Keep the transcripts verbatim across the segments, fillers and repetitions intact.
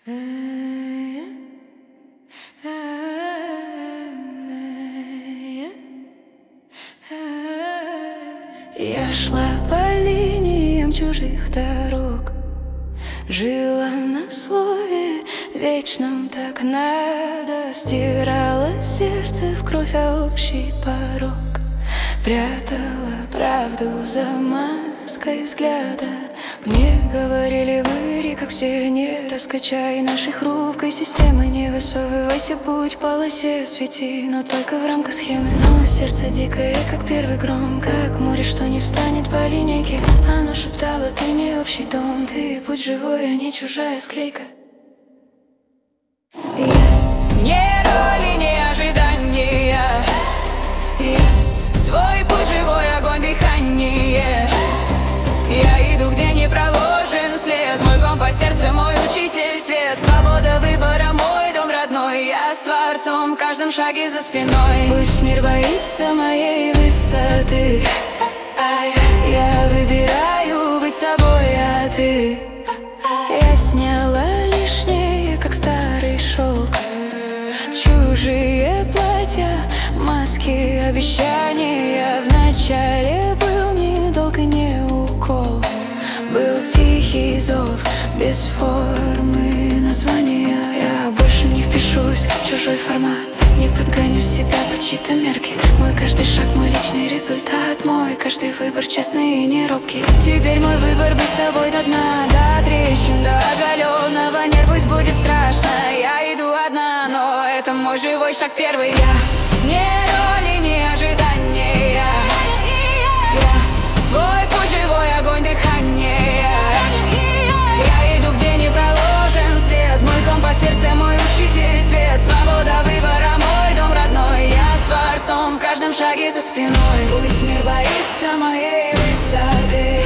Я шла по линиям чужих дорог, жила на слове вечном, так надо. Стирала сердце в кровь, а общий порог прятала правду за маской взгляда. Мне говорили: выри, как все, не раскачай нашей хрупкой системы, не высовывайся, будь в полосе, свети, но только в рамках схемы. Но сердце дикое, как первый гром, как море, что не встанет по линейке. Оно шептало: ты не общий дом, ты будь живой, а не чужая склейка. Я не роли, не ожидания, я свой путь, живой огонь, дыхание. Я иду, где не проложен след, мой компас, сердце, мой учитель, свет. Свобода выбора, мой дом родной, я с Творцом в каждом шаге за спиной. Пусть мир боится моей высоты, я выбираю быть собой, а ты? Я сняла лишнее, как старый шелк, чужие платья, маски, обещания. Вначале был не долг и не укол, был тихий зов, без формы названия. Я больше не впишусь в чужой формат, не подгоню себя под чьи-то мерки. Мой каждый шаг, мой личный результат, мой каждый выбор честный и не робкий. Теперь мой выбор быть собой до дна, до трещин, до оголенного нерв. Пусть будет страшно, я иду одна, но это мой живой шаг первый. Я не роли, не ожидания, я свой путь, живой огонь, дыхание. Я иду, где не проложен след, мой компас, сердце, мой учитель, свет. Свобода выбора, мой дом родной, я с Творцом в каждом шаге за спиной. Пусть мир боится моей высоты,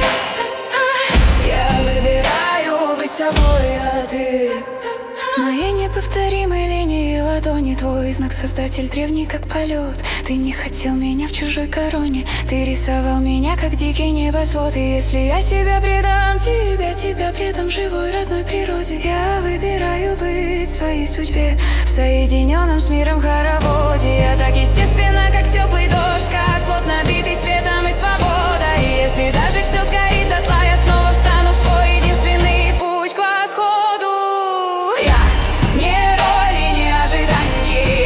я выбираю быть собой, а ты? Моей неповторимой линии ладони твой знак, создатель древний, как полет. Ты не хотел меня в чужой короне, ты рисовал меня, как дикий небосвод. И если я себя предам тебе, тебя предам живой родной природе. Я выбираю быть в своей судьбе, в соединенном с миром хороводе. Я так естественно, как теплый дождь, как плод, набитый светом и свободой. И если даже все сгорит дотла, я снова встану в свой единственный путь к восходу. Я не роли, не ожидания,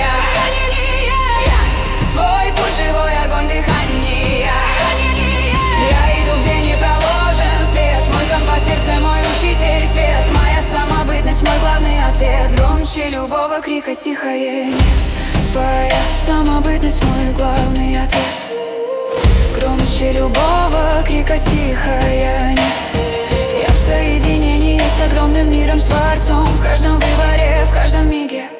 я свой путь, живой огонь, дыхание. Я иду, где не проложен след, мой компас, сердце, мой учитель, свет. Моя самобытность, мой главный ответ, громче любого крика тихое нет. Своя самобытность, мой главный ответ, громче любого крика тихая нет. Я в соединении с огромным миром, с Творцом в каждом выборе, в каждом миге.